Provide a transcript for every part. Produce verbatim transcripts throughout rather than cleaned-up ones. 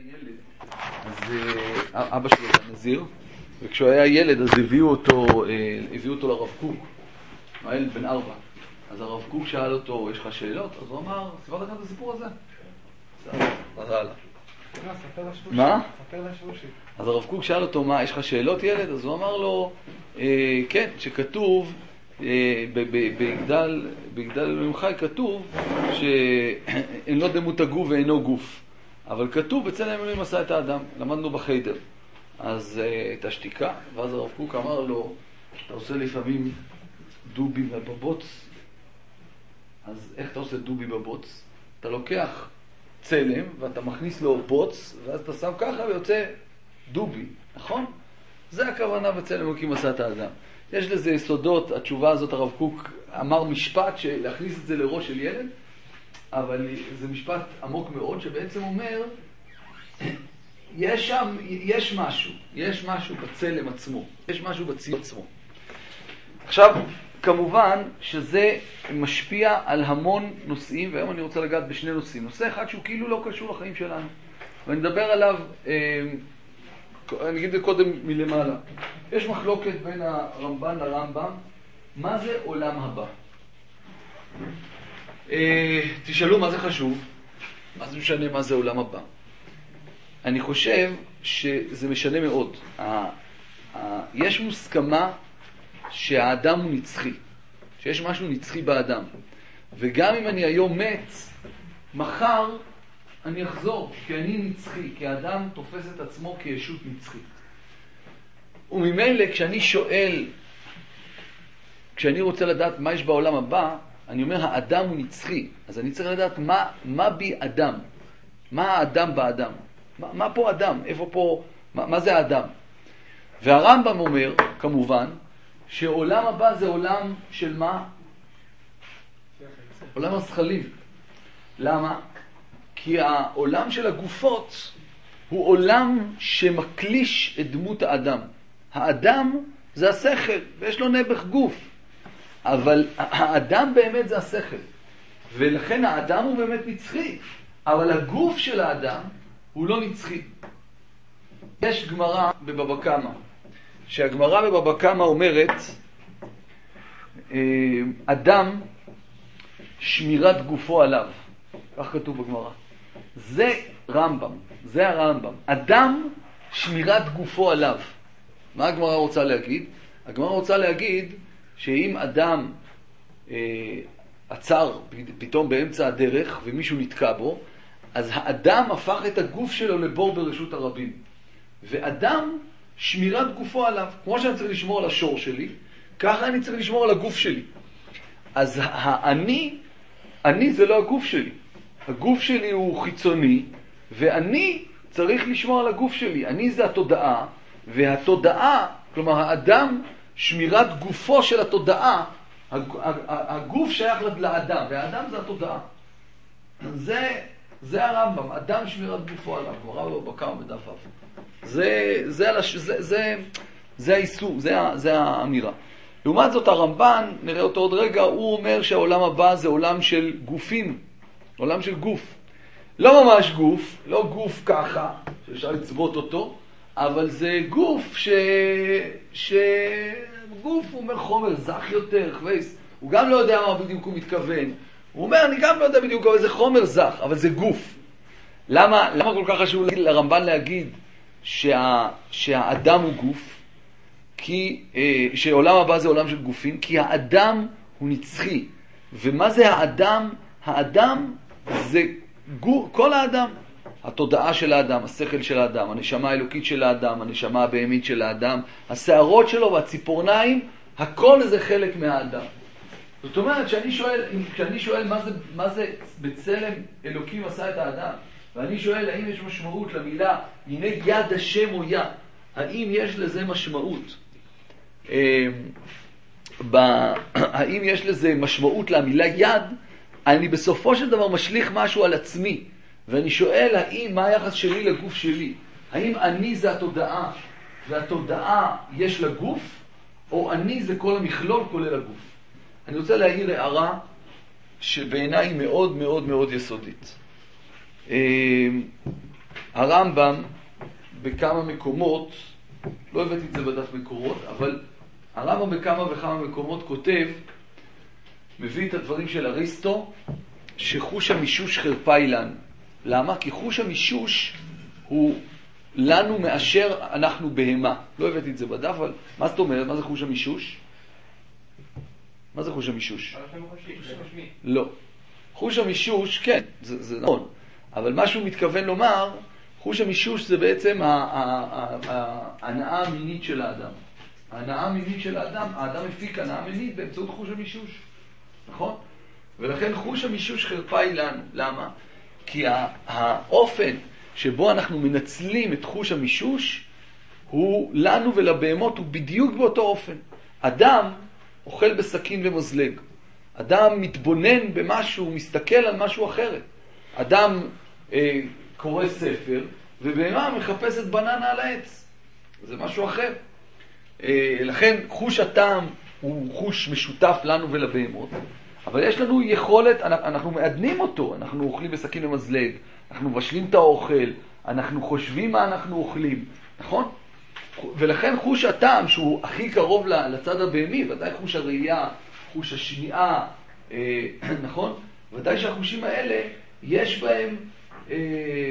ילד, אז אבא שלו היה נזיר, וכשהוא היה ילד אז הביאו אותו, הביאו אותו לרב קוק, הוא היה ילד בן ארבע. אז הרב קוק שאל אותו, יש לך שאלות? אז הוא אמר, סיפרת כאן את הסיפור הזה? אז הלאה. מה? אז הרב קוק שאל אותו, מה, יש לך שאלות ילד? אז הוא אמר לו, כן, שכתוב, בגדל אלוהים חי כתוב שאין לו דמות הגוף ואינו גוף, אבל כתוב בצלם אלוהים עשה את האדם. למדנו בחדר, אז הייתה שתיקה, ואז הרב קוק אמר לו, אתה עושה לפעמים דובי בבוץ. אז איך אתה עושה דובי בבוץ? אתה לוקח צלם ואתה מכניס לו בוץ, ואז אתה שם ככה ויוצא דובי, נכון? זה הכוונה בצלם אלוהים עשה את האדם. יש לזה יסודות, התשובה הזאת הרב קוק אמר משפט שלהכניס את זה לראש של ילד, אבל זה משפט עמוק מאוד שבעצם אומר, יש שם, יש משהו, יש משהו בצלם עצמו, יש משהו בציור עצמו. עכשיו, כמובן שזה משפיע על המון נושאים, והיום אני רוצה לגעת בשני נושאים. נושא אחד שהוא כאילו לא קשור לחיים שלנו, ואני מדבר עליו, אני אגיד את זה קודם מלמעלה. יש מחלוקת בין הרמב"ן לרמב"ם, מה זה עולם הבא? תשאלו מה זה חשוב, מה זה משנה מה זה עולם הבא? אני חושב שזה משנה מאוד. יש מוסכמה שהאדם הוא נצחי, שיש משהו נצחי באדם, וגם אם אני היום מת, מחר אני אחזור, כי אני נצחי, כי האדם תופס את עצמו כישות נצחית. וממילא כשאני שואל, כשאני רוצה לדעת מה יש בעולם הבא, אני אומר האדם הוא נצחי, אז אני צריך לדעת מה, מה בי אדם, מה האדם באדם, מה, מה פה אדם, איפה פה, מה, מה זה האדם. והרמב"ם אומר, כמובן, שעולם הבא זה עולם של מה? עולם השכלים. למה? כי העולם של הגופות הוא עולם שמקליש את דמות האדם. האדם זה השכל, ויש לו נעבך גוף. אבל האדם באמת זה השכל. ולכן האדם הוא באמת נצחי. אבל הגוף של האדם הוא לא נצחי. יש גמרא בבבא קמא, שהגמרא בבבא קמא אומרת, אדם שמירת גופו עליו. כך כתוב בגמרא. זה רמב"ם, זה הרמב"ם. אדם שמירת גופו עליו. מה הגמרא רוצה להגיד? הגמרא רוצה להגיד שאם אדם אה, עצר פתאום באמצע הדרך ומישהו נתקע בו, אז האדם הפך את הגוף שלו לבור ברשות הרבים. ואדם שמירת גופו עליו. כמו שאני צריך לשמור על השור שלי, ככה אני צריך לשמור על הגוף שלי. אז האני, אני זה לא הגוף שלי. הגוף שלי הוא חיצוני, ואני צריך לשמור על הגוף שלי. אני זה התודעה, והתודעה, כלומר האדם, שמירת גופו של התודעה, הגוף שייך לאדם, והאדם זה התודעה. זה, זה הרמב"ם, אדם שמירת גופו עליו, גמרא בבבא קמא בדף ו'. זה, זה, זה, זה, זה האיסור, זה, זה האמירה. לעומת זאת הרמב"ן, נראה אותו עוד רגע, הוא אומר שהעולם הבא זה עולם של גופים, עולם של גוף. לא ממש גוף, לא גוף ככה, שאפשר לצבות אותו, אבל זה גוף ש... ש... גוף הוא אומר חומר זך יותר, חוויס. הוא גם לא יודע מה בדיוק הוא מתכוון. הוא אומר, אני גם לא יודע בדיוק איזה חומר זך, אבל זה גוף. למה, למה כל כך חשוב לרמב"ן להגיד שה... שהאדם הוא גוף? כי, אה, שעולם הבא זה עולם של גופים, כי האדם הוא נצחי. ומה זה האדם? האדם זה גוף, כל האדם. התודעה של האדם, השכל של האדם, הנשמה האלוקית של האדם, הנשמה הבהמית של האדם, השערות שלו והציפורניים, הכל זה חלק מהאדם. זאת אומרת, כשאני שואל, כשאני שואל מה זה, מה זה בצלם אלוקים עשה את האדם, ואני שואל האם יש משמעות למילה, הנה יד השם הוא יד, האם יש לזה משמעות? האם יש לזה משמעות למילה יד? אני בסופו של דבר משליך משהו על עצמי, ואני שואל האם, מה היחס שלי לגוף שלי? האם אני זה התודעה, והתודעה יש לגוף, או אני זה כל המכלול כולל הגוף? אני רוצה להעיר הערה שבעיניי היא מאוד מאוד מאוד יסודית. הרמב"ם בכמה מקומות, לא הבאתי את זה בדף מקורות, אבל הרמב"ם בכמה וכמה מקומות כותב, מביא את הדברים של אריסטו, שחוש המישוש חרפה היא לנו. למה? כי חוש המישוש הוא לנו מאשר אנחנו בהמה. לא הבאתי את זה בדף, אבל מה זאת אומרת? מה זה חוש המישוש? מה זה חוש המישוש? לא. חוש המישוש, כן, זה, זה נכון. אבל מה שהוא מתכוון לומר, חוש המישוש זה בעצם ההנאה המינית של האדם. ההנאה המינית של האדם, האדם מפיק הנאה מינית באמצעות חוש המישוש. נכון? ולכן חוש המישוש חרפה היא לנו. למה? כי האופן שבו אנחנו מנצלים את חוש המישוש, הוא לנו ולבהמות, הוא בדיוק באותו אופן. אדם אוכל בסכין ומזלג. אדם מתבונן במשהו, מסתכל על משהו אחרת. אדם אה, קורא ספר, ובהמה מחפשת בננה על העץ. זה משהו אחר. אה, לכן חוש הטעם הוא חוש משותף לנו ולבהמות. אבל יש לנו יכולת, אנחנו מעדנים אותו, אנחנו אוכלים בסכין ומזלג, אנחנו מבשלים את האוכל, אנחנו חושבים מה אנחנו אוכלים, נכון? ולכן חוש הטעם, שהוא הכי קרוב לצד הבהמי, ודאי חוש הראייה, חוש השמיעה, אה, נכון? ודאי שהחושים האלה, יש בהם, אה,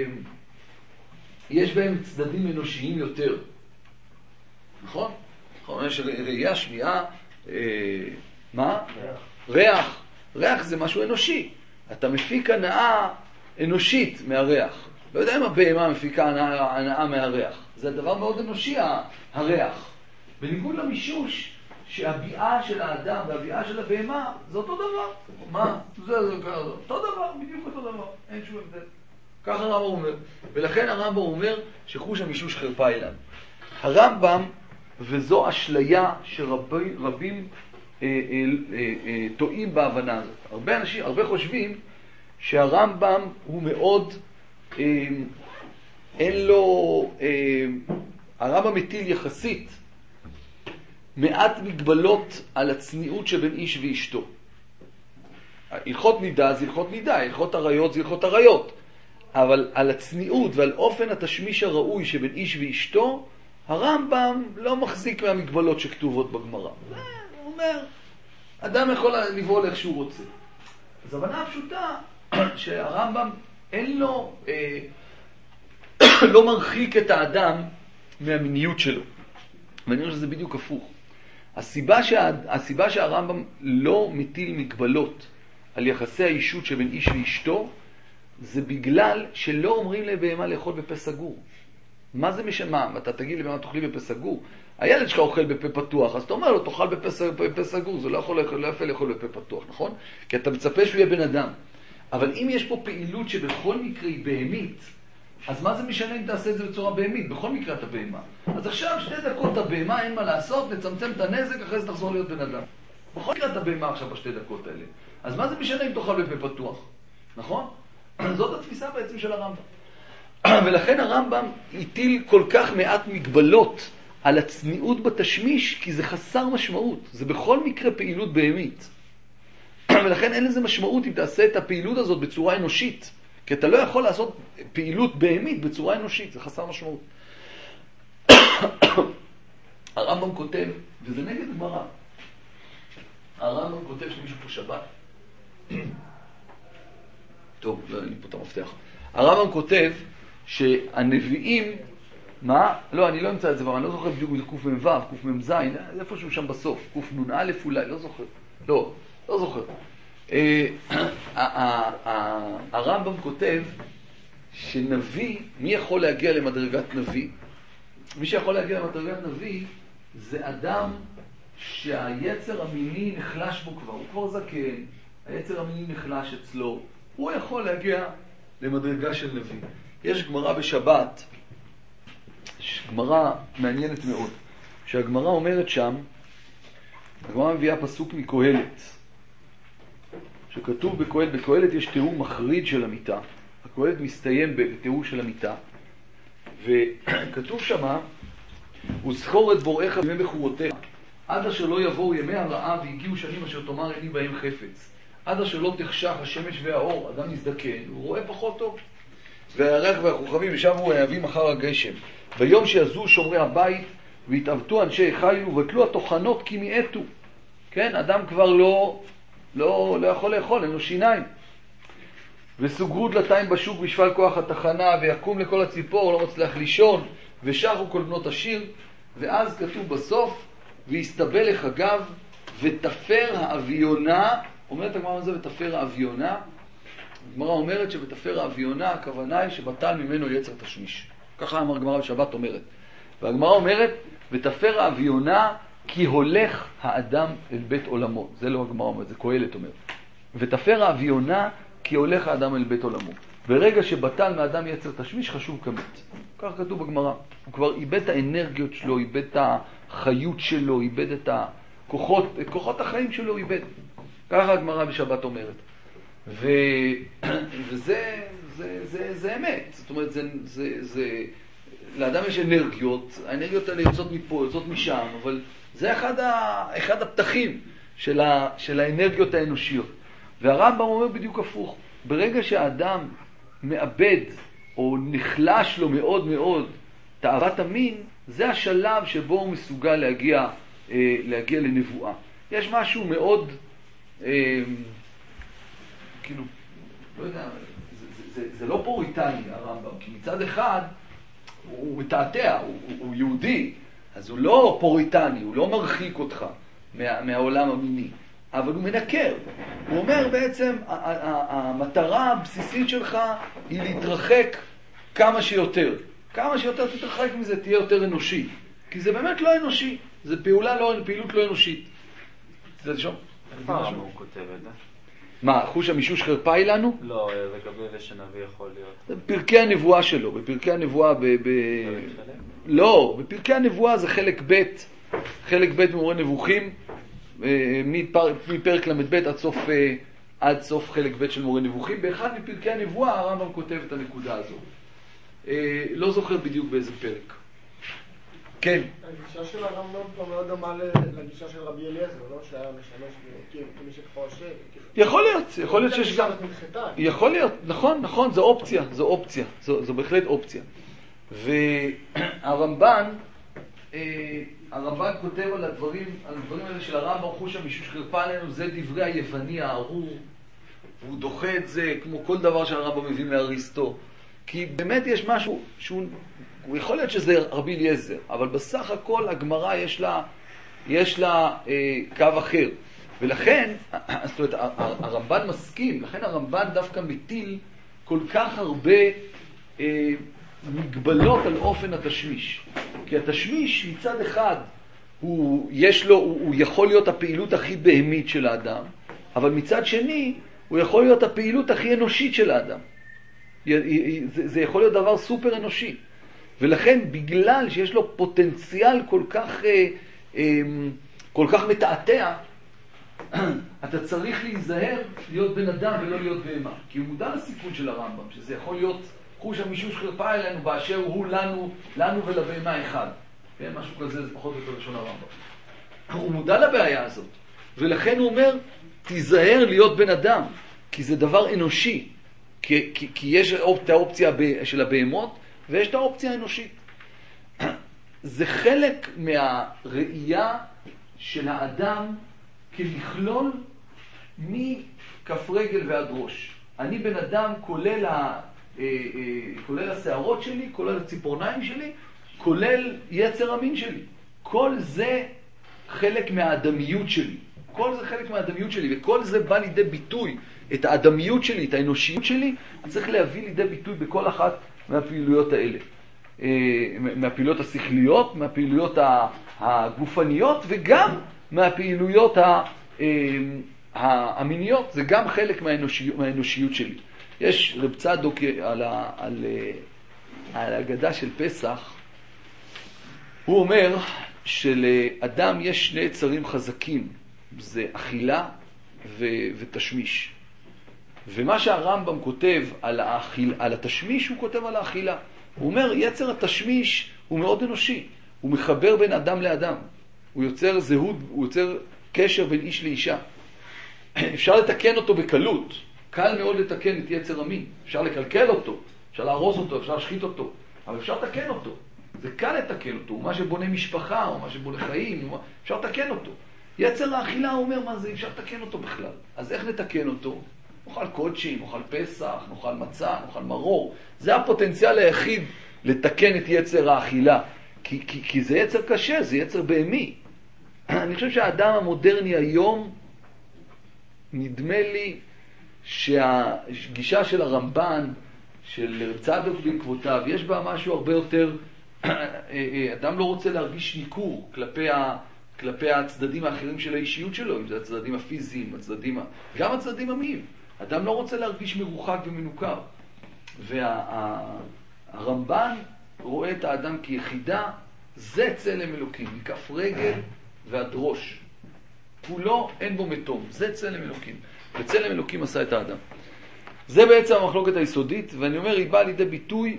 יש בהם צדדים אנושיים יותר, נכון? נכון, יש ראייה, שמיעה, אה, מה? ריח. ריח. ריח זה משהו אנושי. אתה מפיק הנאה אנושית מהריח. לא יודע אם הבהמה מפיקה הנאה, הנאה מהריח. זה הדבר מאוד אנושי, הריח. בניגוד למישוש, שהביעה של האדם והביעה של הבהמה, זה אותו דבר. מה? זה, זה, זה, אותו דבר, בדיוק אותו דבר. אין שום הבדל. ככה הרמב"ם אומר. ולכן הרמב"ם אומר שחוש המישוש חרפה היא לנו. הרמב"ם, וזו אשליה שרבים רבים, אה, אה, אה, אה, טועים בהבנה הזאת. הרבה אנשים, הרבה חושבים שהרמב"ם הוא מאוד, אה, אין לו, אה, הרמב"ם מטיל יחסית מעט מגבלות על הצניעות שבין איש ואשתו. הלכות נידה זה הלכות נידה, הלכות עריות זה הלכות עריות. אבל על הצניעות ועל אופן התשמיש הראוי שבין איש ואשתו, הרמב"ם לא מחזיק מהמגבלות שכתובות בגמרא. הוא אומר, אדם יכול לבעול איך שהוא רוצה. אז הבנה הפשוטה שהרמב"ם אין לו, אה, לא מרחיק את האדם מהמיניות שלו. ואני חושב שזה בדיוק הפוך. הסיבה, שה, הסיבה שהרמב"ם לא מטיל מגבלות על יחסי האישות שבין איש ואשתו, זה בגלל שלא אומרים לבהמה לאכול בפה סגור. מה זה משמע? אתה תגיד לבהמה תאכלי בפה סגור. הילד שלך אוכל בפה פתוח, אז אתה אומר לו תאכל בפה, בפה סגור, זה לא יכול לאכול, לא יפה לאכול בפה פתוח, נכון? כי אתה מצפה שהוא יהיה בן אדם. אבל אם יש פה פעילות שבכל מקרה היא בהמית, אז מה זה משנה אם תעשה את זה בצורה בהמית? בכל מקרה אתה בהמה. אז עכשיו שתי דקות הבהמה, אין מה לעשות, נצמצם את הנזק, אחרי זה תחזור להיות בן אדם. בכל מקרה אתה בהמה עכשיו בשתי דקות האלה. אז מה זה משנה אם תאכל בפה פתוח? נכון? זאת התפיסה בעצם של הרמב"ם. ולכן הרמב"ם הטיל כל כך מעט מגבלות על הצניעות בתשמיש, כי זה חסר משמעות. זה בכל מקרה פעילות בהמית. ולכן אין לזה משמעות אם תעשה את הפעילות הזאת בצורה אנושית. כי אתה לא יכול לעשות פעילות בהמית בצורה אנושית, זה חסר משמעות. הרמב"ם כותב, וזה נגד גמרא, הרמב"ם כותב שמישהו פה שבת. טוב, לא, אני פה את המפתח. הרמב"ם כותב שהנביאים, מה? לא, אני לא אמצא את זה, אבל אני לא זוכר בדיוק קוף מ"ו, קוף מ"ז, איפשהו שם בסוף, קוף נ"א אולי, לא זוכר. לא, לא זוכר. הרמב"ם כותב שנביא, מי יכול להגיע למדרגת נביא? מי שיכול להגיע למדרגת נביא זה אדם שהיצר המיני נחלש בו כבר, הוא כבר זקן, היצר המיני נחלש אצלו, הוא יכול להגיע למדרגה של נביא. יש גמרא בשבת, גמרא מעניינת מאוד, שהגמרא אומרת שם, הגמרא מביאה פסוק מקהלת, שכתוב בקהלת, בקהלת יש תיאור מחריד של המיטה, הקהלת מסתיים בתיאור של המיטה, וכתוב שמה, וזכור את בוראיך בימי בחורותיך, עד אשר לא יבואו ימי הרעה והגיעו שנים אשר תאמר איני בהם חפץ, עד אשר לא תחשך השמש והאור, אדם מזדקן, הוא רואה פחות טוב. והירח והכוכבים ושבו העבים אחר הגשם. ביום שיזו שומרי הבית והתעבטו אנשי חיל ובטלו התוכנות כי מיעטו. כן, אדם כבר לא, לא, לא יכול לאכול, אין לו שיניים. וסוגרו דלתיים בשוק בשפל כוח התחנה, ויקום לכל הציפור, לא מצליח לישון, ושרו כל בנות השיר. ואז כתוב בסוף, והסתבל לחגיו, ותפר האביונה, אומרת הגמרא הזה, ותפר האביונה, הגמרא אומרת שבתפר האביונה, הכוונה היא שבטל ממנו יצר תשמיש. ככה אמר הגמרא בשבת אומרת. והגמרא אומרת, ותפר האביונה, כי הולך האדם אל בית עולמו. זה לא הגמרא אומרת, זה קהלת אומר. ותפר האביונה, כי הולך האדם אל בית עולמו. ברגע שבטל מאדם יצר תשמיש, חשוב כמת. כך כתוב בגמרא. הוא כבר איבד את האנרגיות שלו, איבד את החיות שלו, איבד את הכוחות, את כוחות החיים שלו איבד. ככה הגמרא בשבת אומרת. ו... וזה זה, זה, זה אמת. זאת אומרת, זה, זה, זה... לאדם יש אנרגיות, האנרגיות האלה יוצאות מפה, יוצאות משם, אבל זה אחד, ה... אחד הפתחים של, ה... של האנרגיות האנושיות. והרמב"ם אומר בדיוק הפוך. ברגע שהאדם מאבד או נחלש לו מאוד מאוד תאוות המין, זה השלב שבו הוא מסוגל להגיע, אה, להגיע לנבואה. יש משהו מאוד, אה, כאילו, לא יודע, זה, זה, זה, זה לא פוריטני הרמב"ם, כי מצד אחד הוא מתעתע, הוא, הוא, הוא יהודי, אז הוא לא פוריטני, הוא לא מרחיק אותך מה, מהעולם המיני. אבל הוא מנקר. הוא אומר בעצם, המטרה הבסיסית שלך היא להתרחק כמה שיותר. כמה שיותר תתרחק מזה, תהיה יותר אנושי. כי זה באמת לא אנושי. זה פעולה לא, פעילות לא אנושית. זה לשום? איפה הרמב"ם הוא כותב את זה? מה, חוש המישוש חרפה היא לנו? לא, לגבי שנביא יכול להיות. בפרקי הנבואה שלו, בפרקי הנבואה ב... ב... לא, בפרקי הנבואה זה חלק ב', חלק ב' ממורה נבוכים, מפרק למד ב' עד סוף, עד סוף חלק ב' של מורה נבוכים. באחד מפרקי הנבואה הרמב"ם כותב את הנקודה הזו. לא זוכר בדיוק באיזה פרק. כן. הגישה של הרמב"ם פה מאוד דומה לגישה של רבי אליעזר, לא? שהיה משמש כמי שחושב. יכול להיות, יכול להיות שיש גם... יכול להיות, נכון, נכון, זו אופציה, זו אופציה, זו, זו בהחלט אופציה. והרמב"ן, הרמב"ן כותב על הדברים, על הדברים האלה של הרמב"ם, חוש המישוש חרפה עלינו, זה דברי היווני הארור, והוא דוחה את זה כמו כל דבר שהרמב"ם מביא מאריסטו. כי באמת יש משהו שהוא, הוא יכול להיות שזה רבי אליעזר, אבל בסך הכל הגמרא יש לה, יש לה אה, קו אחר. ולכן, זאת אומרת, הרמב"ן מסכים, לכן הרמב"ן דווקא מטיל כל כך הרבה אה, מגבלות על אופן התשמיש. כי התשמיש מצד אחד, הוא, יש לו, הוא, הוא יכול להיות הפעילות הכי בהמית של האדם, אבל מצד שני, הוא יכול להיות הפעילות הכי אנושית של האדם. זה, זה יכול להיות דבר סופר אנושי. ולכן, בגלל שיש לו פוטנציאל כל כך, אה, אה, כל כך מתעתע, אתה צריך להיזהר להיות בן אדם ולא להיות בהמה. כי הוא מודע לסיכון של הרמב"ם, שזה יכול להיות חוש המישוש חרפה אלינו באשר הוא לנו, לנו ולבהמה אחד. כן, משהו כזה, זה פחות או יותר לשון הרמב"ם. הוא מודע לבעיה הזאת, ולכן הוא אומר, תיזהר להיות בן אדם, כי זה דבר אנושי. כי, כי, כי יש את האופציה של הבהמות, ויש את האופציה האנושית. זה חלק מהראייה של האדם כלכלול מכף רגל ועד ראש. אני בן אדם כולל, ה, כולל השערות שלי, כולל הציפורניים שלי, כולל יצר המין שלי. כל זה חלק מהאדמיות שלי. כל זה חלק מהאדמיות שלי, וכל זה בא לידי ביטוי. את האדמיות שלי, את האנושיות שלי, אני צריך להביא לידי ביטוי בכל אחת מהפעילויות האלה. מהפעילויות השכליות, מהפעילויות הגופניות, וגם מהפעילויות המיניות. זה גם חלק מהאנושיות, מהאנושיות שלי. יש רב צדוק על, על, על ההגדה של פסח, הוא אומר שלאדם יש שני יצרים חזקים, זה אכילה ו, ותשמיש. ומה שהרמב"ם כותב על, האכיל, על התשמיש, הוא כותב על האכילה. הוא אומר, יצר התשמיש הוא מאוד אנושי. הוא מחבר בין אדם לאדם. הוא יוצר זהות, הוא יוצר קשר בין איש לאישה. אפשר לתקן אותו בקלות. קל מאוד לתקן את יצר המין. אפשר לקלקל אותו. אפשר להרוס אותו, אפשר להשחית אותו, אבל אפשר לתקן אותו. זה קל לתקן אותו, הוא מה שבונה משפחה, או מה שבונה חיים, אפשר לתקן אותו. יצר האכילה אומר מה זה, אפשר לתקן אותו בכלל. אז איך נתקן אותו? נאכל קודשים, נאכל פסח, נאכל מצה, נאכל מרור. זה הפוטנציאל היחיד לתקן את יצר האכילה. כי, כי, כי זה יצר קשה, זה יצר בהמי. אני חושב שהאדם המודרני היום, נדמה לי שהגישה של הרמב"ן, של צדוק בעקבותיו, יש בה משהו הרבה יותר, אדם לא רוצה להרגיש ניכור כלפי, ה, כלפי הצדדים האחרים של האישיות שלו, אם זה הצדדים הפיזיים, הצדדים, גם הצדדים המיים. אדם לא רוצה להרגיש מרוחק ומנוכר. והרמב"ן רואה את האדם כיחידה, זה צלם אלוקים, מכף רגל ועד ראש. כולו אין בו מתום, זה צלם אלוקים. וצלם אלוקים עשה את האדם. זה בעצם המחלוקת היסודית, ואני אומר, היא באה לידי ביטוי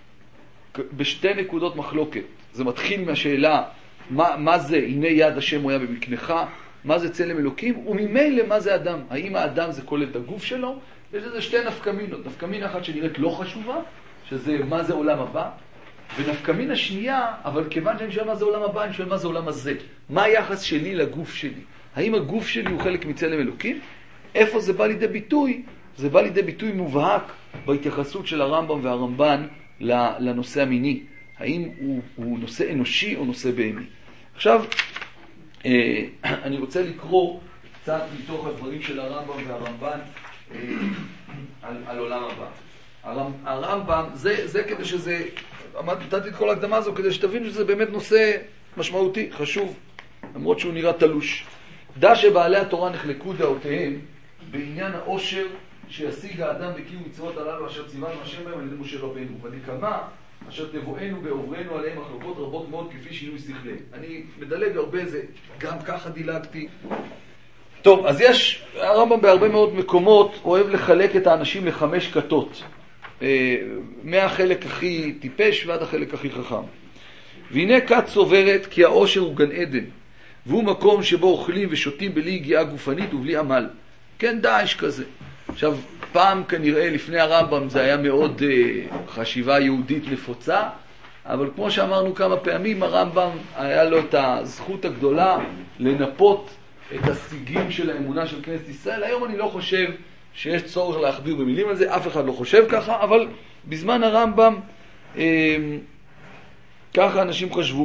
בשתי נקודות מחלוקת. זה מתחיל מהשאלה, מה, מה זה, הנה יד השם הוא היה במקנך, מה זה צלם אלוקים, וממילא מה זה אדם. האם האדם זה כולל את הגוף שלו? יש לזה שתי נפקמינות. נפקמינה אחת שנראית לא חשובה, שזה מה זה עולם הבא, ונפקמינה שנייה, אבל כיוון שאני שואל מה זה עולם הבא, אני שואל מה זה עולם הזה. מה היחס שלי לגוף שלי? האם הגוף שלי הוא חלק מצלם אלוקים? איפה זה בא לידי ביטוי? זה בא לידי ביטוי מובהק בהתייחסות של הרמב"ם והרמב"ן לנושא המיני. האם הוא, הוא נושא אנושי או נושא בהמי? עכשיו, אה, אני רוצה לקרוא קצת מתוך הדברים של הרמב"ם והרמב"ן אה, על, על עולם הבא. הרמב, הרמב"ם, זה, זה כדי שזה, נתתי את כל ההקדמה הזו כדי שתבינו שזה באמת נושא משמעותי, חשוב, למרות שהוא נראה תלוש. דע שבעלי התורה נחלקו דעותיהם בעניין העושר שישיג האדם בקיום מצוות הללו אשר ציוונו השם בהם על ידי משה רבנו, ונקמה אשר תבואנו ועוברנו עליהם מחלוקות רבות מאוד כפי שינוי שכלי. אני מדלג הרבה, זה גם ככה דילגתי. טוב, אז יש, הרמב"ם בהרבה מאוד מקומות אוהב לחלק את האנשים לחמש כתות. מהחלק הכי טיפש ועד החלק הכי חכם. והנה כת סוברת כי העושר הוא גן עדן, והוא מקום שבו אוכלים ושותים בלי הגיעה גופנית ובלי עמל. כן, דאעש כזה. עכשיו, פעם כנראה לפני הרמב"ם זה היה מאוד uh, חשיבה יהודית נפוצה, אבל כמו שאמרנו כמה פעמים, הרמב"ם היה לו את הזכות הגדולה לנפות את השיגים של האמונה של כנסת ישראל. היום אני לא חושב שיש צורך להכביר במילים על זה, אף אחד לא חושב ככה, אבל בזמן הרמב"ם אה, ככה אנשים חשבו.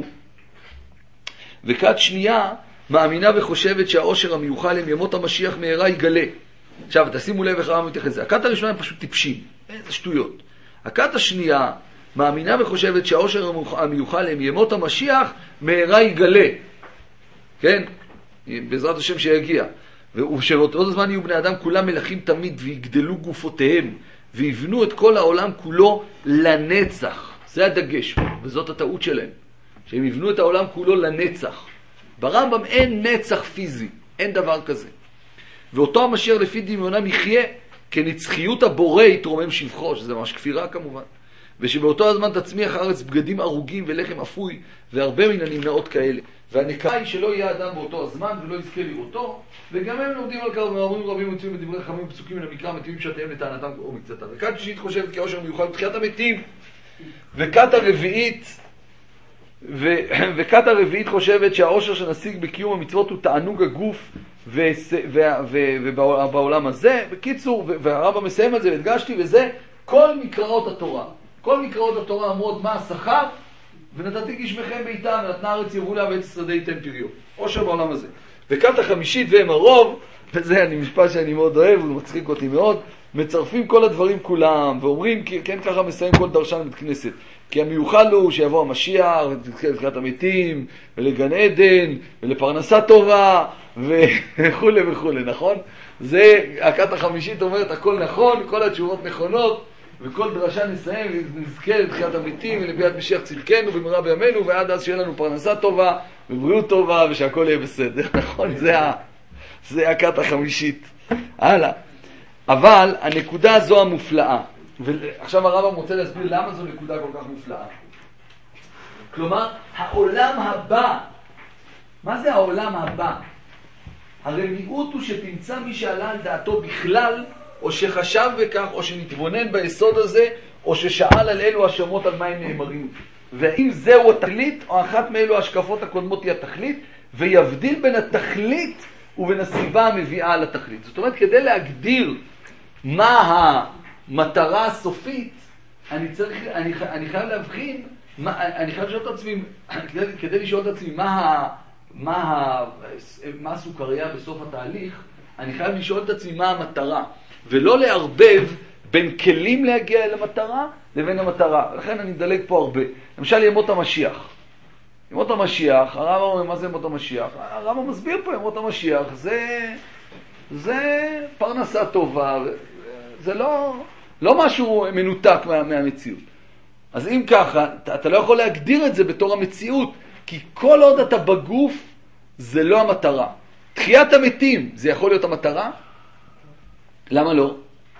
וכת שנייה מאמינה וחושבת שהעושר המיוחל עם ימות המשיח מהרה יגלה. עכשיו, תשימו לב איך הרמב"ם מתייחס לזה. הכת הראשונה הם פשוט טיפשים, זה שטויות. הכת השנייה מאמינה וחושבת שהעושר המיוחל עם ימות המשיח מהרה יגלה. כן? בעזרת השם שיגיע. ושבאותו זמן יהיו בני אדם כולם מלכים תמיד ויגדלו גופותיהם ויבנו את כל העולם כולו לנצח. זה הדגש, וזאת הטעות שלהם. שהם יבנו את העולם כולו לנצח. ברמב"ם אין נצח פיזי, אין דבר כזה. ואותו המשיח לפי דמיונם יחיה כנצחיות הבורא יתרומם שבחו, שזה ממש כפירה כמובן. ושבאותו הזמן תצמיח הארץ בגדים ארוגים ולחם אפוי והרבה מן הנמנעות כאלה. והנקמה היא שלא יהיה אדם באותו הזמן ולא יזכה לראותו, וגם הם לומדים על כך ומאמרים רבים ומציעים בדברי חכמים ופסוקים מן המקרא מתאימים שעתיהם לטענתם או מקצתם. וכת שלישית חושבת כי העושר מיוחד בתחיית המתים. וכת הרביעית ו... וכת הרביעית חושבת שהעושר שנשיג בקיום המצוות הוא תענוג הגוף ו... ו... ו... ובעולם הזה. בקיצור, ו... והרמב"ם מסיים את זה והדגשתי, וזה כל מקראות התורה. כל מקראות התורה אמרות מה השכר, ונתתי גשמכם ביתם, ונתנה ארץ יבולה ואת שרדי תן פריו. עושר בעולם הזה. וכת החמישית והם הרוב, וזה אני משפט שאני מאוד אוהב, הוא מצחיק אותי מאוד, מצרפים כל הדברים כולם, ואומרים, כן ככה מסיים כל דרשן בית כנסת, כי המיוחד לו שיבוא המשיח, לתחיית המתים, ולגן עדן, ולפרנסה טובה, וכו' וכו', נכון? זה, הכת החמישית אומרת, הכל נכון, כל התשובות נכונות, וכל דרשה נסיים ונזכה לתחיית המתים ולביאת משיח צדקנו במהרה בימינו, ועד אז שיהיה לנו פרנסה טובה ובריאות טובה ושהכל יהיה בסדר. נכון? זה ה... זה הכת החמישית. הלאה. אבל הנקודה הזו המופלאה, ועכשיו הרמב"ם רוצה להסביר למה זו נקודה כל כך מופלאה. כלומר, העולם הבא, מה זה העולם הבא? הרי מיעוט הוא שתמצא מי שעלה על דעתו בכלל, או שחשב בכך, או שנתבונן ביסוד הזה, או ששאל על אלו השמות על מה הם נאמרים. והאם זהו התכלית, או אחת מאלו ההשקפות הקודמות היא התכלית, ויבדיל בין התכלית ובין הסיבה המביאה לתכלית. זאת אומרת, כדי להגדיר מה המטרה הסופית, אני צריך, אני, אני חייב להבחין, מה, אני חייב לשאול את עצמי, כדי, כדי לשאול את עצמי מה, מה, מה הסוכריה בסוף התהליך, אני חייב לשאול את עצמי מה המטרה, ולא לערבב בין כלים להגיע אל המטרה לבין המטרה. לכן אני מדלג פה הרבה. למשל, ימות המשיח. ימות המשיח, הרב אומר, מה זה ימות המשיח? הרב מסביר פה, ימות המשיח, זה, זה פרנסה טובה, זה לא, לא משהו מנותק מה, מהמציאות. אז אם ככה, אתה, אתה לא יכול להגדיר את זה בתור המציאות, כי כל עוד אתה בגוף, זה לא המטרה. תחיית המתים, זה יכול להיות המטרה? למה לא?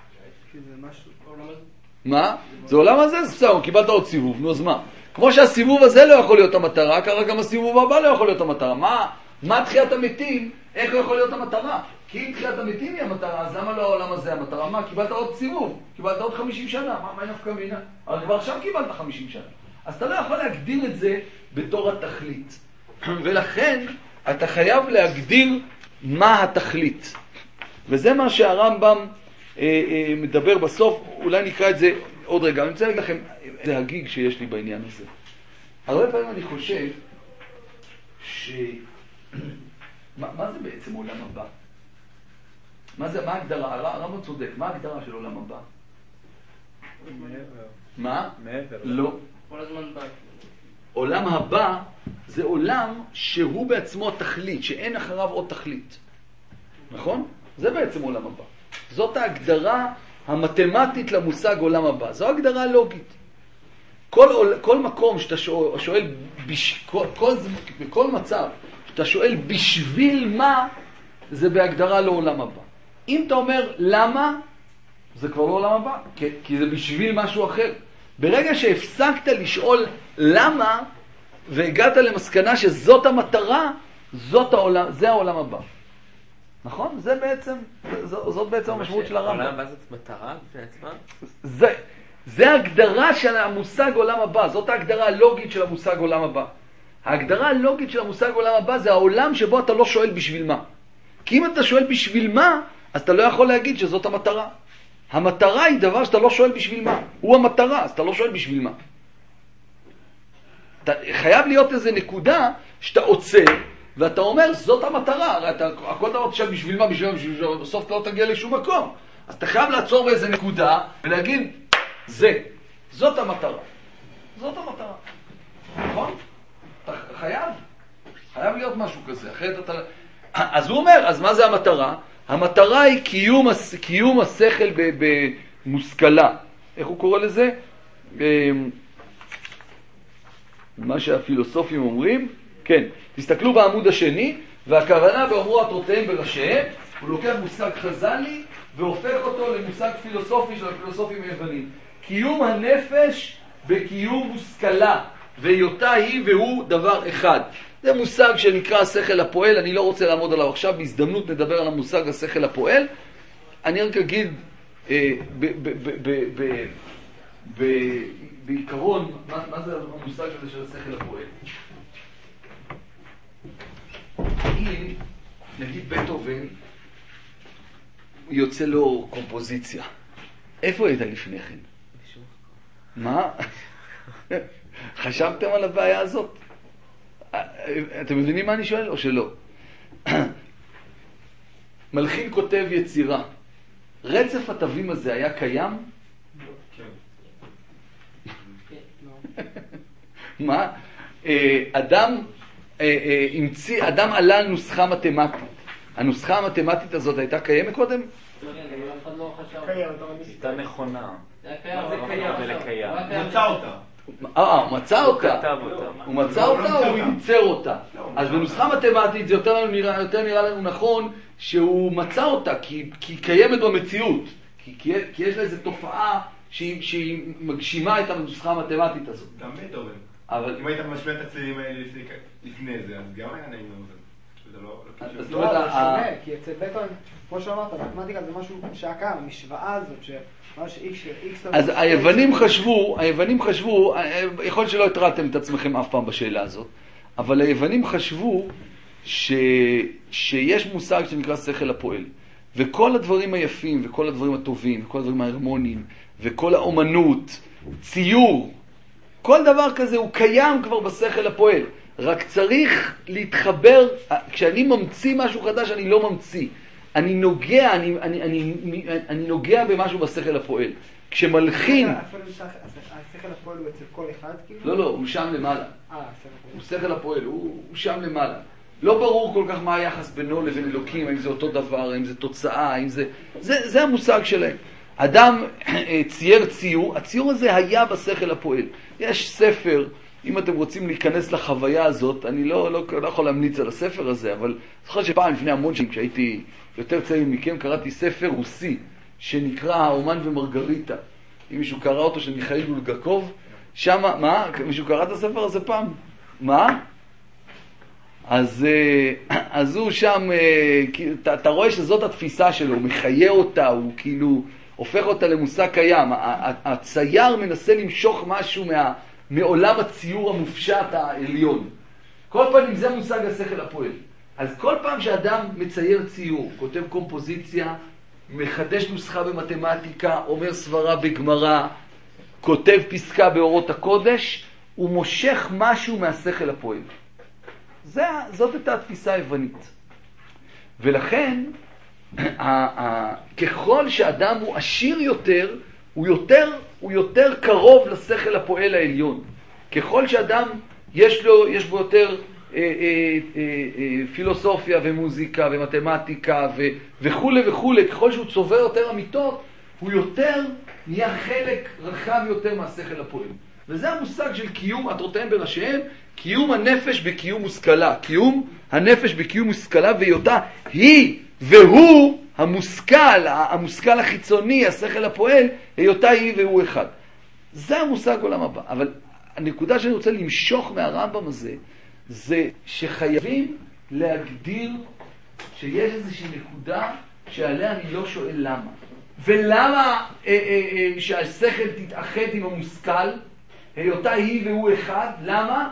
מה? זה עולם הזה? זה בסדר, קיבלת עוד סיבוב, נו אז מה? כמו שהסיבוב הזה לא יכול להיות המטרה, ככה גם הסיבוב הבא לא יכול להיות המטרה. מה, מה תחיית המתים? איך הוא יכול להיות המטרה? כי אם תחיית המתים היא המטרה, אז למה לא העולם הזה המטרה? מה? קיבלת עוד סיבוב, קיבלת עוד חמישים שנה, מה, מה נפקא מינה? אבל כבר עכשיו קיבלת חמישים שנה. אז אתה לא יכול להגדיר את זה בתור התכלית. ולכן אתה חייב להגדיר מה התכלית. וזה מה שהרמב"ם אה, אה, מדבר בסוף, אולי נקרא את זה עוד רגע. אני רוצה להגיד לכם, זה הגיג שיש לי בעניין הזה. הרבה פעמים אני חושב ש... מה, מה זה בעצם עולם הבא? מה זה, מה ההגדרה? הרמב"ם צודק, מה ההגדרה של עולם הבא? מה? מעבר. לא. כל הזמן בא. עולם הבא זה עולם שהוא בעצמו התכלית, שאין אחריו עוד תכלית. נכון? זה בעצם עולם הבא. זאת ההגדרה המתמטית למושג עולם הבא. זו הגדרה לוגית. כל, כל מקום שאתה שואל, שואל בש, כל, כל, בכל מצב שאתה שואל בשביל מה, זה בהגדרה לעולם הבא. אם אתה אומר למה, זה כבר לא עולם הבא, כי, כי זה בשביל משהו אחר. ברגע שהפסקת לשאול למה, והגעת למסקנה שזאת המטרה, זאת העולם, זה העולם הבא. נכון? זה בעצם, ז, זאת בעצם המשמעות של הרמב"ם. העולם הבא זאת מטרה בפני עצמה? זה, זה ההגדרה של המושג עולם הבא, זאת ההגדרה הלוגית של המושג עולם הבא. ההגדרה הלוגית של המושג עולם הבא זה העולם שבו אתה לא שואל בשביל מה. כי אם אתה שואל בשביל מה, אז אתה לא יכול להגיד שזאת המטרה. המטרה היא דבר שאתה לא שואל בשביל מה. הוא המטרה, אז אתה לא שואל בשביל מה. אתה חייב להיות איזו נקודה שאתה עוצר, ואתה אומר, זאת המטרה. הרי אתה, הכל דבר תשאל בשביל מה, בשביל מה, בשביל מה, בסוף אתה לא תגיע לשום מקום. אז אתה חייב לעצור באיזו נקודה, ולהגיד, זה, זאת המטרה. זאת המטרה. נכון? אתה חייב. חייב להיות משהו כזה. אחרת אתה... אז הוא אומר, אז מה זה המטרה? המטרה היא קיום, קיום השכל במושכלה. איך הוא קורא לזה? מה שהפילוסופים אומרים, כן, תסתכלו בעמוד השני, והכוונה באומרו עטרותיהם בראשיהם, הוא לוקח מושג חז"לי והופך אותו למושג פילוסופי של הפילוסופים היוונים. קיום הנפש בקיום מושכלה, והיותה היא והוא דבר אחד. זה מושג שנקרא השכל הפועל, אני לא רוצה לעמוד עליו עכשיו, בהזדמנות נדבר על המושג השכל הפועל. אני רק אגיד אה, ב, ב, ב, ב, ב, ב, בעיקרון, מה, מה זה המושג הזה של השכל הפועל? אם נגיד בטהובן יוצא לו קומפוזיציה, איפה היית לפני כן? מה? חשבתם על הבעיה הזאת? אתם מבינים מה אני שואל או שלא? מלחין כותב יצירה. רצף התווים הזה היה קיים? מה? אדם המציא, אדם עלה על נוסחה מתמטית. הנוסחה המתמטית הזאת הייתה קיימת קודם? הייתה נכונה. זה קיים. מצא אותה. אה, הוא מצא אותה. הוא כתב אותה. הוא מצא אותה או הוא ייצר אותה? אז בנוסחה מתמטית זה יותר נראה, יותר נראה לנו נכון שהוא מצא אותה, כי היא קיימת במציאות. כי, כי, כי יש לה איזו תופעה שהיא, שהיא מגשימה את הנוסחה המתמטית הזאת. גם בטהובן. אבל... אם היית משווה את הצלילים האלה לפני, לפני זה, אז גם היה נעים מאוד. שזה לא... זאת לא, אומרת, זה ה- שונה, כי אצל בקון, כמו שאמרת, מתמטיקה זה משהו שהיה המשוואה הזאת, שמה ש-X... אז היוונים חשבו, היוונים חשבו, יכול להיות שלא התרעתם את עצמכם אף פעם בשאלה הזאת, אבל היוונים חשבו ש... שיש מושג שנקרא שכל הפועל. וכל הדברים היפים, וכל הדברים הטובים, וכל הדברים ההרמוניים, וכל האומנות, ציור, כל דבר כזה הוא קיים כבר בשכל הפועל. רק צריך להתחבר, כשאני ממציא משהו חדש, אני לא ממציא. אני נוגע, אני, אני, אני, אני נוגע במשהו בשכל הפועל. כשמלחין... השכל הפועל הוא אצל כל אחד, כאילו? לא, לא, הוא שם למעלה. אה, הוא שכל הפועל, הוא, הוא שם למעלה. לא ברור כל כך מה היחס בינו לבין אלוקים, האם זה אותו דבר, האם זה תוצאה, האם זה... זה, זה המושג שלהם. אדם צייר ציור, הציור הזה היה בשכל הפועל. יש ספר, אם אתם רוצים להיכנס לחוויה הזאת, אני לא, לא, לא יכול להמליץ על הספר הזה, אבל זוכר שפעם לפני המון שנים, כשהייתי יותר צעיר מכם, קראתי ספר רוסי, שנקרא האומן ומרגריטה. אם מישהו קרא אותו, של מיכאיל בולגקוב, שמה, מה? מישהו קרא את הספר הזה פעם? מה? אז, אז הוא שם, אתה, אתה רואה שזאת התפיסה שלו, הוא מחיה אותה, הוא כאילו הופך אותה למושג קיים. הצייר מנסה למשוך משהו מה, מעולם הציור המופשט העליון. כל פעם זה מושג השכל הפועל. אז כל פעם שאדם מצייר ציור, כותב קומפוזיציה, מחדש נוסחה במתמטיקה, אומר סברה בגמרא, כותב פסקה באורות הקודש, הוא מושך משהו מהשכל הפועל. זה, זאת הייתה התפיסה היוונית. ולכן, ככל שאדם הוא עשיר יותר, הוא יותר, הוא יותר קרוב לשכל הפועל העליון. ככל שאדם יש לו, יש בו יותר אה, אה, אה, אה, פילוסופיה ומוזיקה ומתמטיקה ו, וכו' וכו', ככל שהוא צובר יותר אמיתות, הוא יותר נהיה חלק רחב יותר מהשכל הפועל. וזה המושג של קיום עטרותיהם בראשיהם, קיום הנפש בקיום מושכלה. קיום הנפש בקיום מושכלה, והיותה היא והוא המושכל, המושכל החיצוני, השכל הפועל, היותה היא והוא אחד. זה המושג עולם הבא. אבל הנקודה שאני רוצה למשוך מהרמב"ם הזה, זה שחייבים להגדיר שיש איזושהי נקודה שעליה אני לא שואל למה. ולמה אה, אה, אה, שהשכל תתאחד עם המושכל, היותה היא והוא אחד, למה?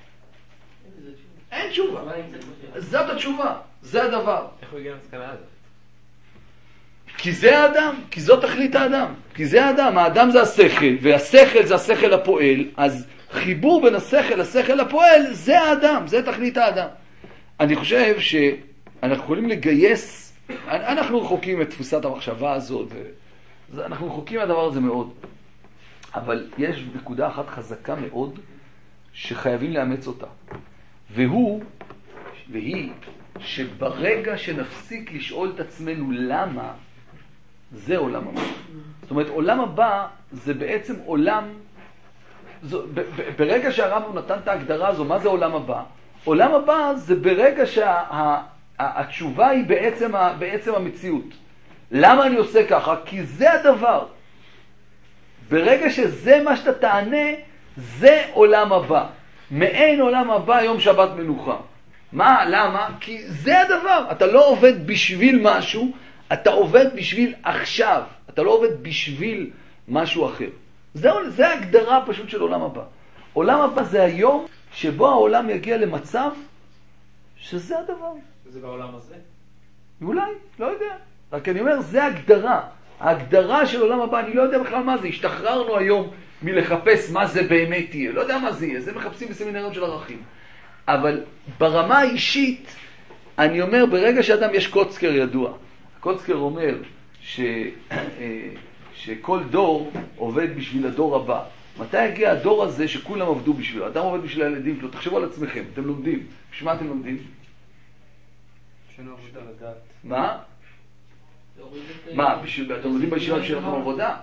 אין תשובה. זאת התשובה, זה הדבר. איך הוא הגיע למסקנה הזאת? כי זה האדם, כי זאת תכלית האדם. כי זה האדם, האדם זה השכל, והשכל זה השכל הפועל, אז חיבור בין השכל לשכל הפועל, זה האדם, זה תכלית האדם. אני חושב שאנחנו יכולים לגייס, אנחנו רחוקים את תפוסת המחשבה הזאת, אנחנו רחוקים מהדבר הזה מאוד. אבל יש נקודה אחת חזקה מאוד שחייבים לאמץ אותה. והוא, והיא, שברגע שנפסיק לשאול את עצמנו למה, זה עולם הבא. זאת אומרת, עולם הבא זה בעצם עולם, זו, ב, ב, ברגע שהרמב"ם נתן את ההגדרה הזו, מה זה עולם הבא? עולם הבא זה ברגע שהתשובה שה, היא בעצם, בעצם המציאות. למה אני עושה ככה? כי זה הדבר. ברגע שזה מה שאתה תענה, זה עולם הבא. מעין עולם הבא יום שבת מנוחה. מה? למה? כי זה הדבר. אתה לא עובד בשביל משהו, אתה עובד בשביל עכשיו. אתה לא עובד בשביל משהו אחר. זה, זה ההגדרה פשוט של עולם הבא. עולם הבא זה היום שבו העולם יגיע למצב שזה הדבר. זה בעולם הזה? אולי, לא יודע. רק אני אומר, זה הגדרה. ההגדרה של עולם הבא, אני לא יודע בכלל מה זה. השתחררנו היום מלחפש מה זה באמת יהיה. לא יודע מה זה יהיה. זה מחפשים בסמינריון של ערכים. אבל ברמה האישית, אני אומר, ברגע שאדם יש קוצקר ידוע. קוצקר אומר ש, שכל דור עובד בשביל הדור הבא. מתי הגיע הדור הזה שכולם עבדו בשבילו? אדם עובד בשביל הילדים שלו. תחשבו על עצמכם, אתם לומדים. בשביל מה אתם לומדים? בשביל עבודה לדעת. מה? מה, בשביל, אתם לומדים בישיבה בשביל לכם עבודה?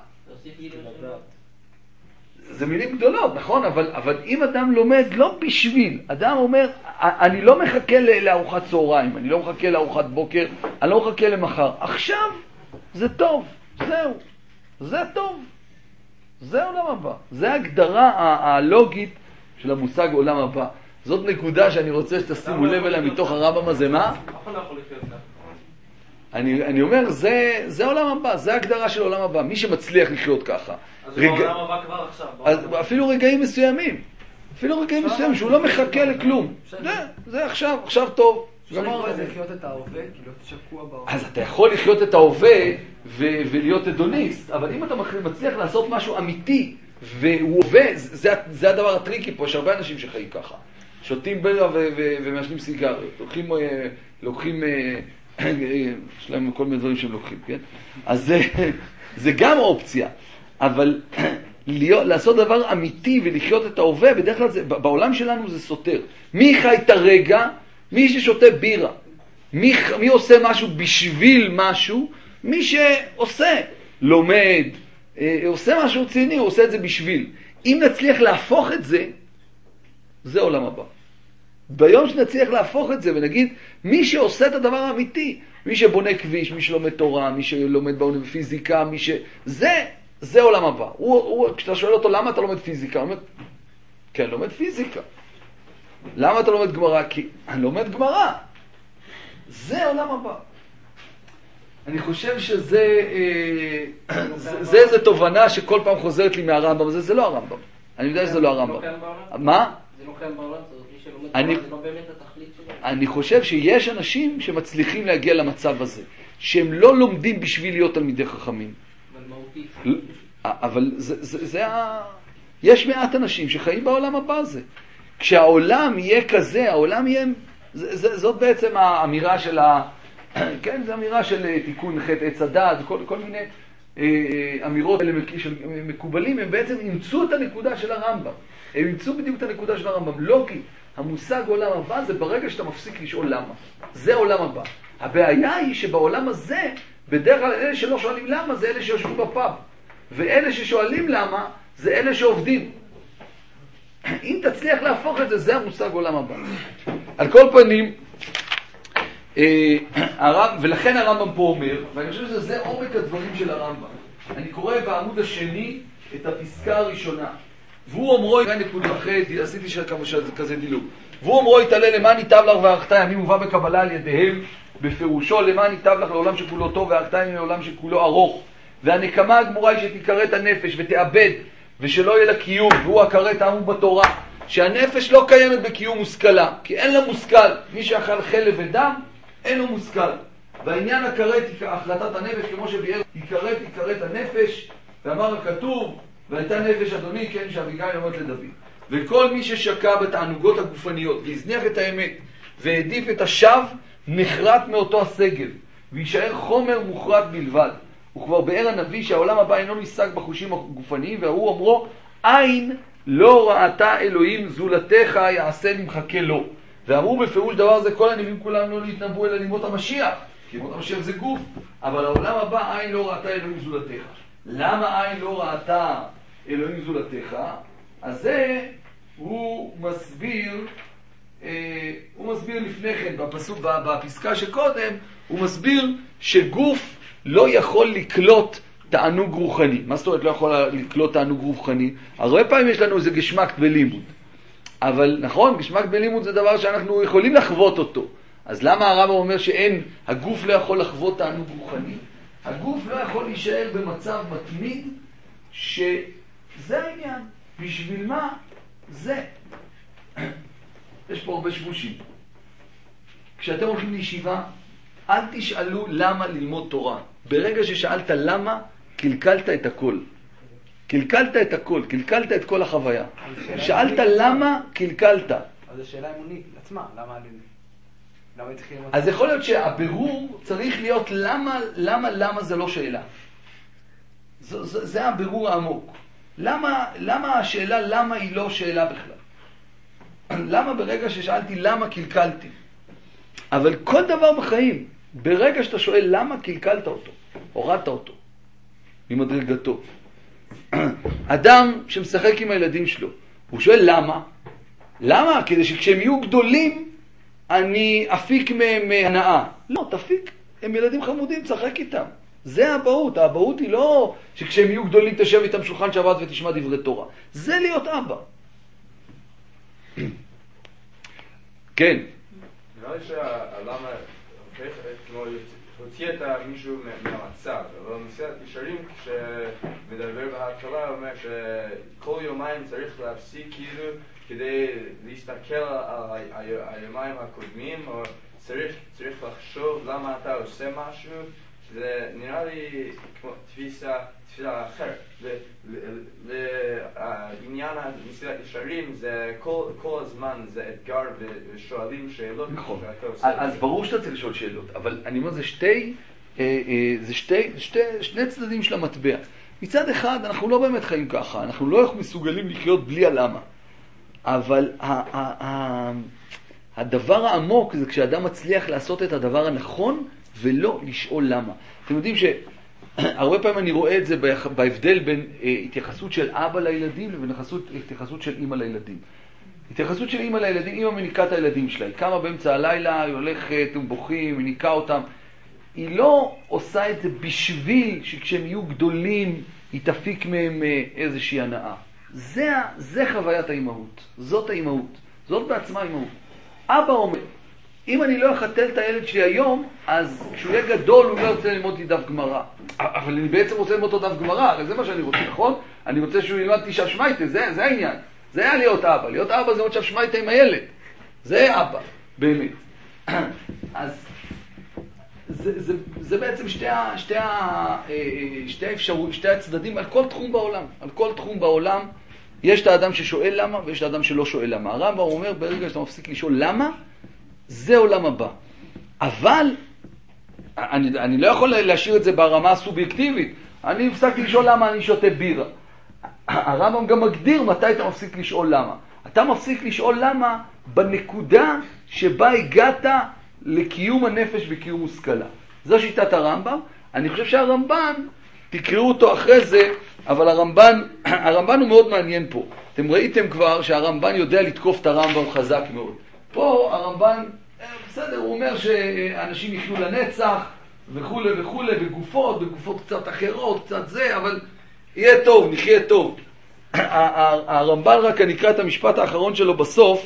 זה מילים גדולות, נכון? אבל, אבל אם אדם לומד לא בשביל, אדם אומר, אני לא מחכה לארוחת צהריים, אני לא מחכה לארוחת בוקר, אני לא מחכה למחר. עכשיו זה טוב, זהו, זה טוב. זה עולם הבא. זה ההגדרה הלוגית של המושג עולם הבא. זאת נקודה שאני רוצה שתשימו לב אליה מתוך הרמב"ם הזה, מה? אף אחד לא יכול לחיות ככה. אני, אני אומר, זה, זה עולם הבא, זה ההגדרה של עולם הבא, מי שמצליח לחיות ככה. אז רגע... זה בעולם הבא כבר עכשיו. אז אפילו רגעים מסוימים, אפילו רגעים מסוימים שהוא לא מחכה לכלום. זה, זה עכשיו, עכשיו טוב. אפשר לקרוא את זה לחיות את ההווה, כאילו שקוע בהווה. אז אתה יכול לחיות את ההווה ו- ולהיות אדוניסט, אבל אם אתה מצליח לעשות משהו אמיתי והוא הווה, זה, זה הדבר הטריקי פה, יש הרבה אנשים שחיים ככה. שותים בירה ו- ו- ומעשנים סיגריות, לוקחים, לוקחים, יש להם כל מיני דברים שהם לוקחים, כן? אז זה, זה גם אופציה, אבל להיות, לעשות דבר אמיתי ולחיות את ההווה, בדרך כלל זה, בעולם שלנו זה סותר. מי חי את הרגע? מי ששותה בירה. מי, מי עושה משהו בשביל משהו? מי שעושה, לומד, אה, עושה משהו ציני, הוא עושה את זה בשביל. אם נצליח להפוך את זה, זה עולם הבא. ביום שנצליח להפוך את זה ונגיד, מי שעושה את הדבר האמיתי, מי שבונה כביש, מי שלומד תורה, מי שלומד בפיזיקה, מי ש... זה, זה עולם הבא. הוא, הוא, כשאתה שואל אותו, למה אתה לומד פיזיקה? הוא אומר, כן, לומד פיזיקה. למה אתה לומד גמרא? כי אני לומד גמרא. זה עולם הבא. אני חושב שזה, אה, זה, זה איזו תובנה שכל פעם חוזרת לי מהרמב"ם. זה, זה לא הרמב"ם. אני יודע שזה לא הרמב"ם. מה? זה לא קיים בעולם, זאת מי שלומד אני, תורה, זה לא באמת התכלית שלו. אני חושב שיש אנשים שמצליחים להגיע למצב הזה, שהם לא לומדים בשביל להיות תלמידי חכמים. אבל מהותית. אבל זה, זה, זה ה... יש מעט אנשים שחיים בעולם הבא הזה. כשהעולם יהיה כזה, העולם יהיה... זה, זה, זאת בעצם האמירה של ה... כן, זו אמירה של תיקון חטא עץ הדעת, כל, כל מיני אה, אמירות האלה של מקובלים, הם בעצם אימצו את הנקודה של הרמב"ם. הם אימצו בדיוק את הנקודה של הרמב"ם. לא כי המושג עולם הבא זה ברגע שאתה מפסיק לשאול למה. זה עולם הבא. הבעיה היא שבעולם הזה, בדרך כלל אלה שלא שואלים למה, זה אלה שיושבים בפאב. ואלה ששואלים למה, זה אלה שעובדים. אם תצליח להפוך את זה, זה המושג עולם הבא. על כל פנים, אה, הרמב, ולכן הרמב"ם פה אומר, ואני חושב שזה עומק הדברים של הרמב"ם. אני קורא בעמוד השני את הפסקה הראשונה. והוא אומרו, אחרי, עשיתי כזה דילוג. והוא אומרו, יתעלה למען ייטב לך וערכת ימים מובא בקבלה על ידיהם, בפירושו למען ייטב לך לעולם שכולו טוב וערכת ימים לעולם שכולו ארוך. והנקמה הגמורה היא שתיקרא את הנפש ותאבד ושלא יהיה לה קיום, והוא הכרת האמור בתורה, שהנפש לא קיימת בקיום מושכלה, כי אין לה מושכל. מי שאכל חלב ודם, אין לו מושכל. והעניין הכרת החלטת הנפש, כמו שביאר, יכרת, יכרת הנפש, ואמר הכתוב, והייתה נפש אדוני, כן, שאביגיל אומרת לדוד. וכל מי ששקע בתענוגות הגופניות, והזניח את האמת, והעדיף את השווא, נחרט מאותו הסגל, וישאר חומר מוחרט בלבד. הוא כבר באר הנביא שהעולם הבא אינו ניסק בחושים הגופניים, והוא אומרו, עין לא ראתה אלוהים זולתך יעשה למחכה לו. ואמרו בפירוש דבר זה, כל הנביאים כולם לא להתנבאו אלא לימות המשיח, כי לימות המשיח זה גוף, אבל העולם הבא עין לא ראתה אלוהים זולתך. למה עין לא ראתה אלוהים זולתך? אז זה הוא מסביר, אה, הוא מסביר לפני כן, בפסוק, בפסקה שקודם, הוא מסביר שגוף לא יכול לקלוט תענוג רוחני. מה זאת אומרת לא יכול לקלוט תענוג רוחני? הרבה פעמים יש לנו איזה גשמק בלימוד. אבל נכון, גשמק בלימוד זה דבר שאנחנו יכולים לחוות אותו. אז למה הרמב"ם אומר שאין, הגוף לא יכול לחוות תענוג רוחני? הגוף לא יכול להישאר במצב מתמיד שזה העניין. בשביל מה? זה. יש פה הרבה שבושים. כשאתם הולכים לישיבה, אל תשאלו למה ללמוד תורה. ברגע ששאלת למה, קלקלת את הכל. קלקלת את הכל, קלקלת את כל החוויה. שאלת למה, קלקלת. אז זו שאלה אמונית עצמה, למה למה התחיל... אז יכול להיות שהבירור צריך להיות למה, למה, למה זה לא שאלה. זה, זה, זה הבירור העמוק. למה, למה השאלה למה היא לא שאלה בכלל? למה ברגע ששאלתי למה קלקלתי? אבל כל דבר בחיים, ברגע שאתה שואל למה קלקלת אותו, הורדת אותו ממדרגתו. אדם שמשחק עם הילדים שלו, הוא שואל למה? למה? כדי שכשהם יהיו גדולים אני אפיק מהם הנאה. לא, תפיק, הם ילדים חמודים, תשחק איתם. זה האבהות. האבהות היא לא שכשהם יהיו גדולים תשב איתם שולחן שבת ותשמע דברי תורה. זה להיות אבא. כן. נראה לי שהלמה כמו הוציא את מישהו מהמצב, אבל מסילת ישרים כשמדבר בהתחלה אומר שכל יומיים צריך להפסיק כאילו כדי להסתכל על היומיים הקודמים, או צריך, צריך לחשוב למה אתה עושה משהו. זה נראה לי כמו תפיסה, תפיסה אחרת. לעניין המסילת ישרים זה כל, כל הזמן זה אתגר ושואלים שאלות. נכון. אז ברור שאתה צריך לשאול שאלות, אבל אני אומר זה שתי, זה שתי, שתי, שני צדדים של המטבע. מצד אחד אנחנו לא באמת חיים ככה, אנחנו לא מסוגלים לחיות בלי הלמה. אבל ה- ה- ה- הדבר העמוק זה כשאדם מצליח לעשות את הדבר הנכון ולא לשאול למה. אתם יודעים שהרבה פעמים אני רואה את זה בהבדל בין התייחסות של אבא לילדים לבין התייחסות של אמא לילדים. התייחסות של אמא לילדים, אמא מניקה את הילדים שלה, היא קמה באמצע הלילה, היא הולכת, הם בוכים, מניקה אותם. היא לא עושה את זה בשביל שכשהם יהיו גדולים היא תפיק מהם איזושהי הנאה. זה, זה חוויית האימהות, זאת האימהות, זאת בעצמה האימהות. אבא אומר, אם אני לא אחתל את הילד שלי היום, אז כשהוא יהיה גדול הוא לא רוצה ללמוד לי דף גמרא. אבל אני בעצם רוצה ללמוד אותו דף גמרא, הרי זה מה שאני רוצה, נכון? אני רוצה שהוא ילמד תשע שמייטה, זה, זה העניין. זה היה להיות אבא, להיות אבא זה עוד שב שמייטה עם הילד. זה אבא, באמת. אז זה, זה, זה בעצם שתי, שתי, שתי האפשרויות, שתי הצדדים על כל תחום בעולם. על כל תחום בעולם יש את האדם ששואל למה ויש את האדם שלא שואל למה. הרמב"ם אומר ברגע שאתה מפסיק לשאול למה, זה עולם הבא. אבל אני, אני לא יכול להשאיר את זה ברמה הסובייקטיבית. אני הפסקתי לשאול למה אני שותה בירה. הרמב"ם גם מגדיר מתי אתה מפסיק לשאול למה. אתה מפסיק לשאול למה בנקודה שבה הגעת לקיום הנפש וקיום מושכלה. זו שיטת הרמב"ם. אני חושב שהרמב"ן, תקראו אותו אחרי זה, אבל הרמב"ן, הרמב"ן הוא מאוד מעניין פה. אתם ראיתם כבר שהרמב"ן יודע לתקוף את הרמב"ם חזק מאוד. פה הרמב"ן, בסדר, הוא אומר שאנשים יחיו לנצח וכו' וכו', בגופות, בגופות קצת אחרות, קצת זה, אבל יהיה טוב, נחיה טוב. הרמב"ן, רק אני אקרא את המשפט האחרון שלו בסוף.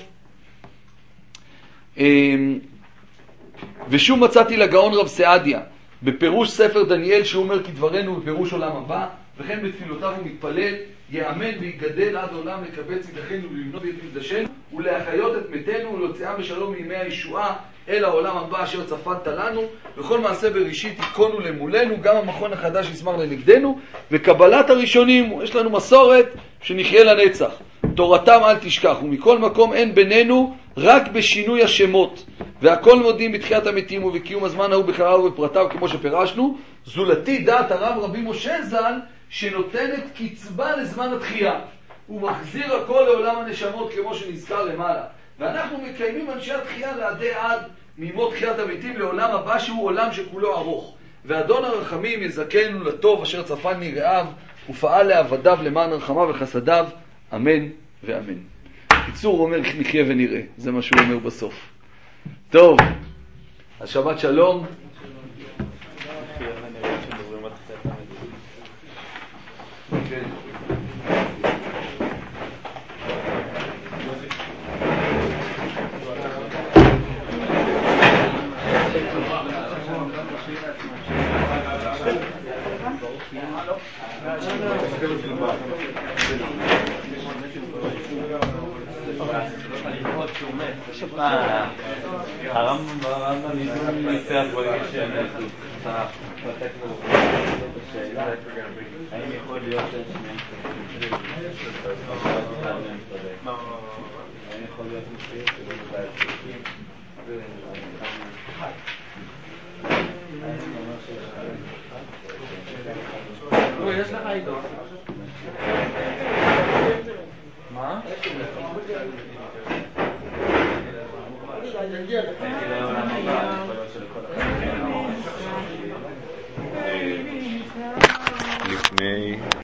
ושוב מצאתי לגאון רב סעדיה, בפירוש ספר דניאל, שהוא אומר כדברנו בפירוש עולם הבא, וכן בתפילותיו הוא מתפלל, יאמן ויגדל עד עולם לקבץ ידכנו ולבנות את מקדשנו, ולהחיות את מתינו ולהוציאה בשלום מימי הישועה אל העולם הבא אשר צפנת לנו, וכל מעשה בראשית יקונו למולנו, גם המכון החדש ישמח לנגדנו, וקבלת הראשונים, יש לנו מסורת שנחיה לנצח. תורתם אל תשכח, ומכל מקום אין בינינו רק בשינוי השמות, והכל מודים בתחיית המתים ובקיום הזמן ההוא בחריו ובפרטיו כמו שפרשנו. זולתי דעת הרב רבי משה ז"ל שנותנת קצבה לזמן התחייה, הוא מחזיר הכל לעולם הנשמות כמו שנזכר למעלה, ואנחנו מקיימים אנשי התחייה לעדי עד ממות תחיית המתים לעולם הבא שהוא עולם שכולו ארוך. ואדון הרחמים יזכנו לטוב אשר צפן מרעיו ופעל לעבדיו למען רחמיו וחסדיו, אמן ואמן. קיצור, הוא אומר נחיה ונראה, זה מה שהוא אומר בסוף. טוב, אז שבת שלום. הרמב"ם ניסח ברגע שאנחנו פתק בשאלה האם יכול להיות ששניהם צודקים? האם יכול להיות מציאות שלא לדעת צודקים? יש לך איתו. מה? לפני